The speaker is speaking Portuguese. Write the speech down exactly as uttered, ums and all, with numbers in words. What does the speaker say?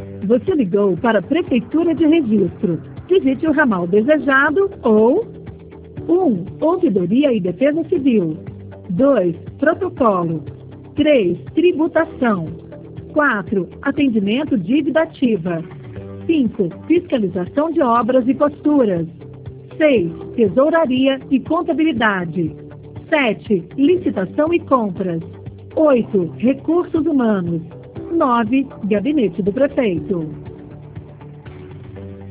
Você ligou para a Prefeitura de Registro. Digite o ramal desejado ou um. Ouvidoria e Defesa Civil. dois. Protocolo. três. Tributação. quatro. Atendimento dívida ativa. cinco. Fiscalização de obras e posturas. seis. Tesouraria e contabilidade. sete. Licitação e compras. oito. Recursos humanos. nove. Gabinete do Prefeito.